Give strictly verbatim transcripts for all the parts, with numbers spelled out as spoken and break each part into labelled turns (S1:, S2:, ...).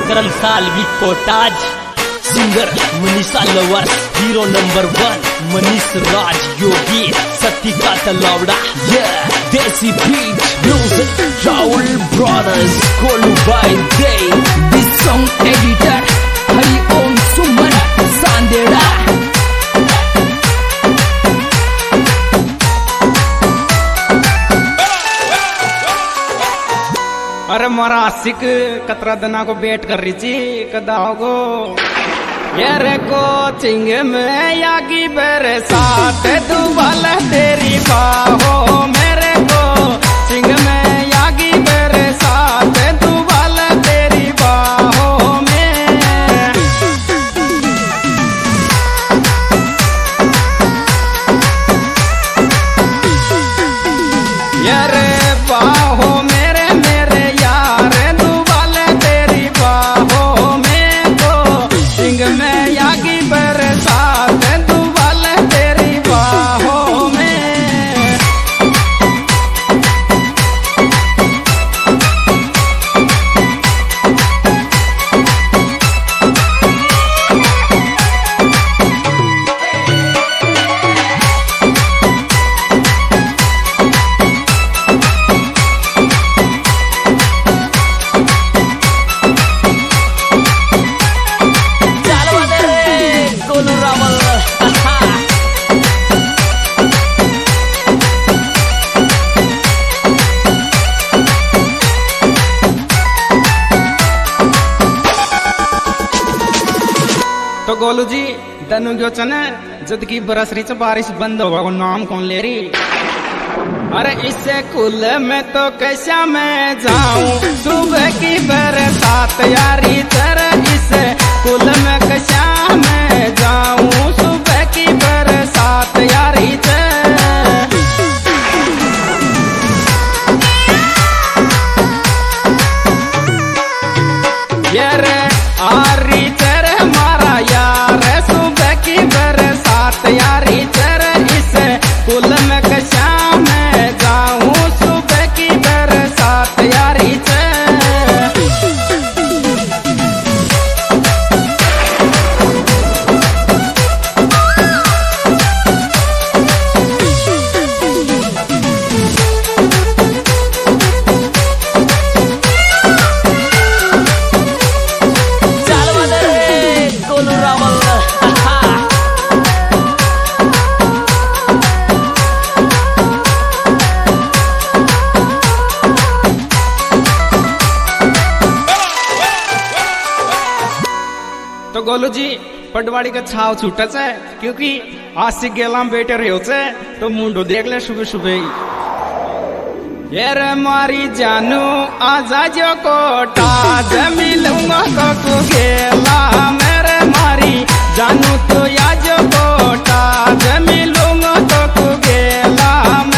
S1: Vikram Salvi Kotaj, singer Manisha lover, hero number one Manish Raj Yogi, Satika Talavada, desi beat music, Rahul brothers, Kolu by day, this song editor Hari Om Suman Sandeda.
S2: अरे मारा आशिक कतरा दिना को वेट कर रही थी कदा होगो यारे कोचिंग में यागी बेरे साथ दुबल तेरी बाहों मेरे कोचिंग में यागी बेरे साथ दुबल तेरी बाहों में यारे बाहों तो गोलू जी दनु क्यों चने जद की बरस रही च बारिश बंद होगा वो नाम कौन ले रही। अरे इससे कुल में तो कैसा मैं जाऊं सुबह की बरसात यारी तरह इससे कुल में कैसा मैं जाऊं सुबह की बरसात यारी यार आरी यारी चर इस कुल में कशा मैं जाऊं सुबह की बरसात यारी तो गोलू जी पटवाड़ी का छाव छूटा है क्योंकि आज से गेला बेटे रहे होते तो मुंडो देख ले सुबह सुबह यार मारी जानू आजा जो कोटा मिलूंगा तो तू गेला मेरे मारी जानू तो या जो कोटा मिलूंगा तो तू गेला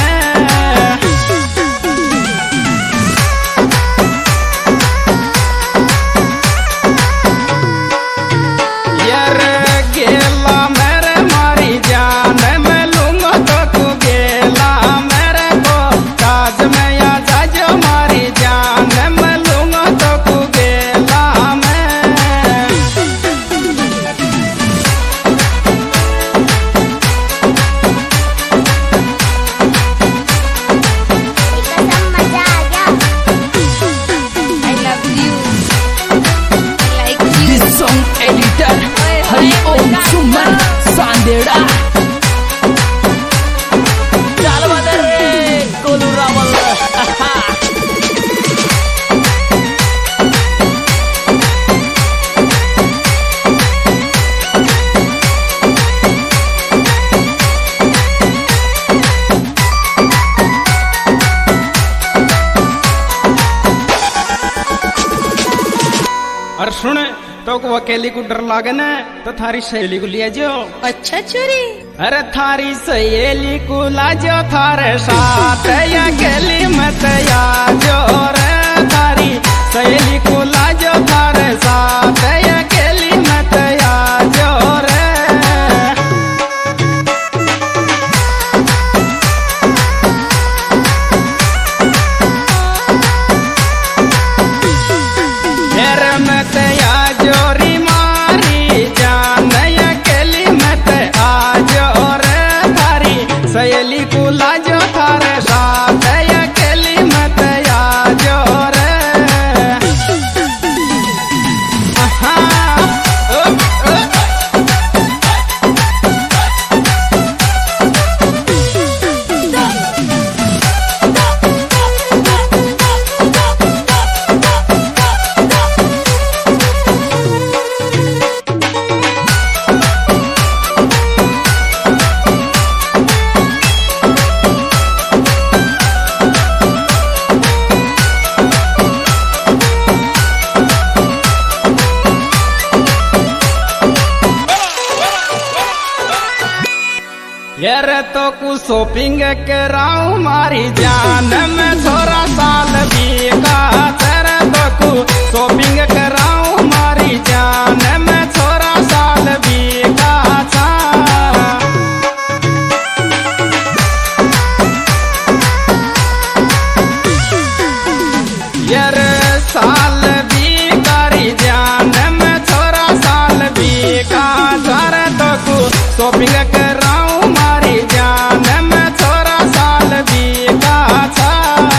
S2: और सुन तो को अकेली को डर लागे न तो थारी सहेली को लिया जो।
S3: अच्छा चोरी।
S2: अरे थारी सहेली को ला जो थारे साथ अकेली मत या जो रे थारी सहेली को ला जो थारे साथ अकेली मत या जो रे। मैं यार तो कुछ शॉपिंग कराऊं मारी जान में छोरा साल भी का तेरे तो कुछ शॉपिंग कराऊं मारी जान में छोरा साल भी का था यार साल भी करी जान में छोरा साल भी का तेरे तो कुछ शॉपिंग कराऊं मारी जान में छोरा साल भी का था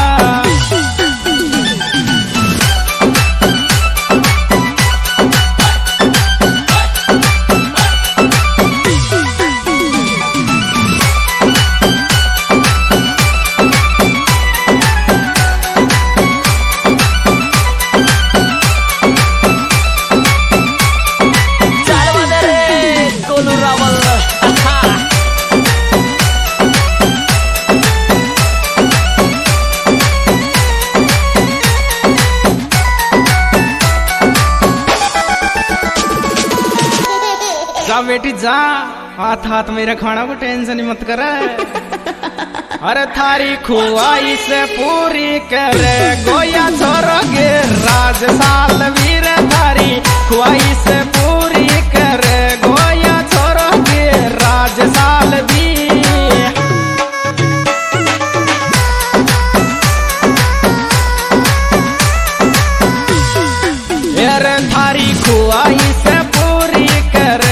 S2: जा बेटी जा हाथ हाथ मेरे खाना को टेंशन मत कर अरे थारी खुआइश पूरी करे गोया छोरोगे राज साल वीर थारी खुआइश पूरी करे गोया छोरोगे राज साल वीर यार थारी खुआइश पूरी करे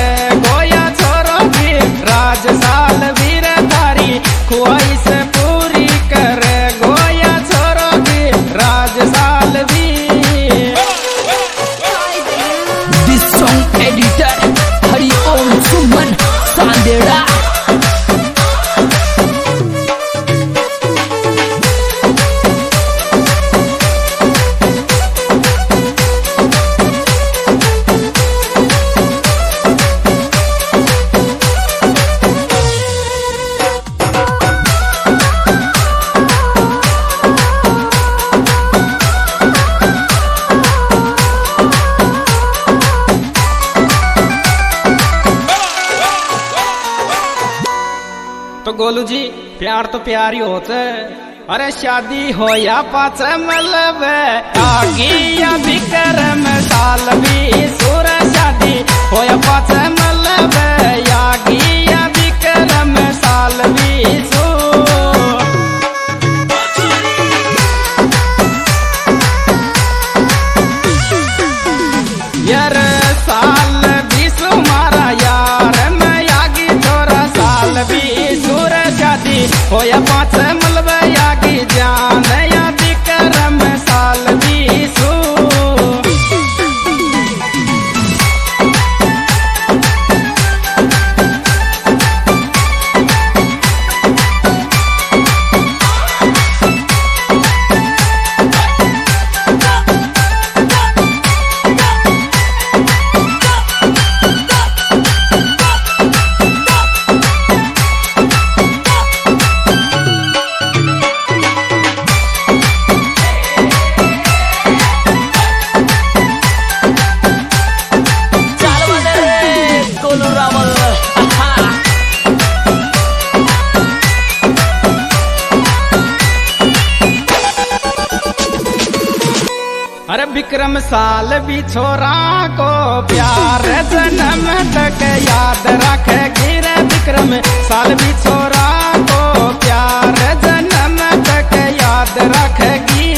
S2: राज साल वीर थारी ख्वाहिश पूरी करे गोया छोरोगी राज साल वीर
S1: दिस सॉन्ग एडिटर हरिओम सुमन सांदेड़ा
S2: तो गोलू जी प्यार तो प्यार ही होते अरे शादी हो या पाच मतलब आगे या विक्रम साल भी सुर शादी हो या पाच मतलब आगे या विक्रम साल भी सु यार साल भी सुमारा यार मैं आगे छोरा साल भी शादी हो या पाँच मलब यागी जान या विक्रम साल बीसू अरे विक्रम साल भी छोरा को प्यार जन्म तक याद रखेगी रे विक्रम साल भी छोरा को प्यार जन्म तक याद रखेगी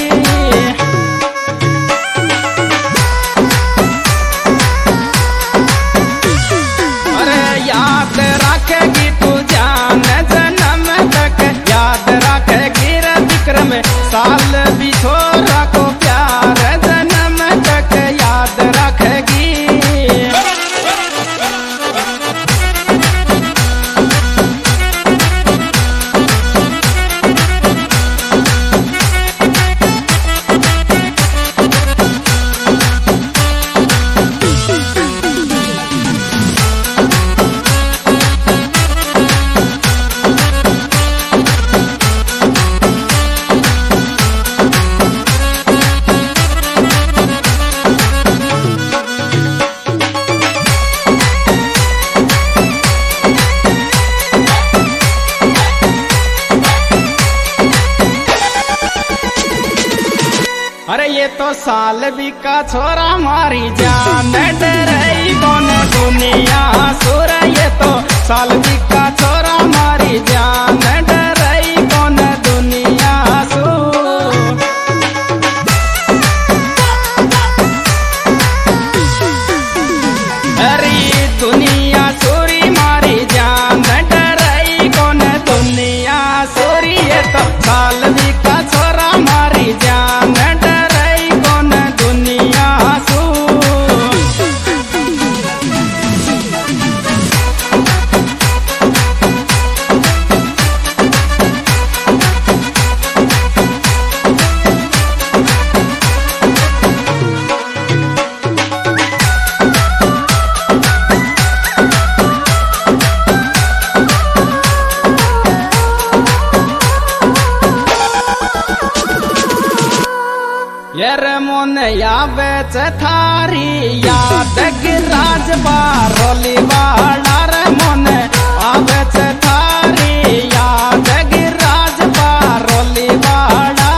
S2: अरे याद रखेगी तू जान जन्म तक याद रखेगी रे विक्रम साल भी छोरा को प्यार जन्म तक याद रखेगी अरे ये तो साल भी का छोरा मारी जान डरई कौन दुनिया सुर। ये तो साल भी का छोरा मारी जान डरई कौन दुनिया सुर। अरे दुनिया सोरी मारी जान डरई कौन दुनिया सोरी। ये तो साल भी का छोरा मारी जान डरई कौन दुनिया सोर। यार मोन यावे थारी याद गिराज बारोली वाला रे मोन आवे थारी याद गिराज बारोली वाला।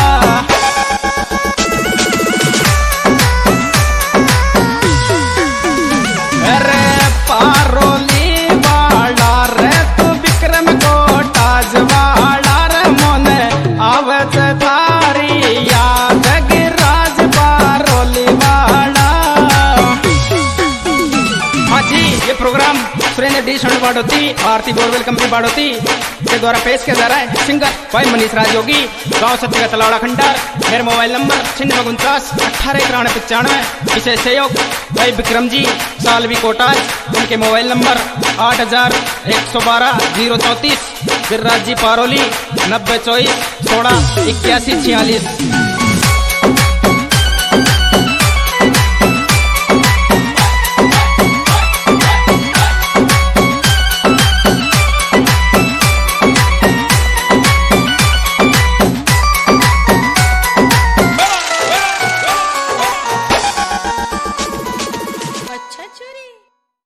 S2: अरे पारोली वाला रे तू विक्रम कोटाज वाला रे मोन आवे थारी याद प्रोग्राम सुरेंद्र डी शरण बाड़ोती आरती बोरवेल कंपनी बाड़ोती के द्वारा पेश किया जा रहा है। सिंगर भाई मनीष राज योगी, गाँव सत्य तलावड़ा खंडार। मेरा मोबाइल नंबर छिन्नवे उनचास अठारह तिरानवे पचानवे। विशेष सहयोग भाई विक्रम जी सालवी कोटाज, उनके मोबाइल नंबर आठ हजार एक सौ बारह जीरो चौंतीस। गिरिराज जी पारोली नब्बे चौबीस सोलह इक्यासी छियालीस।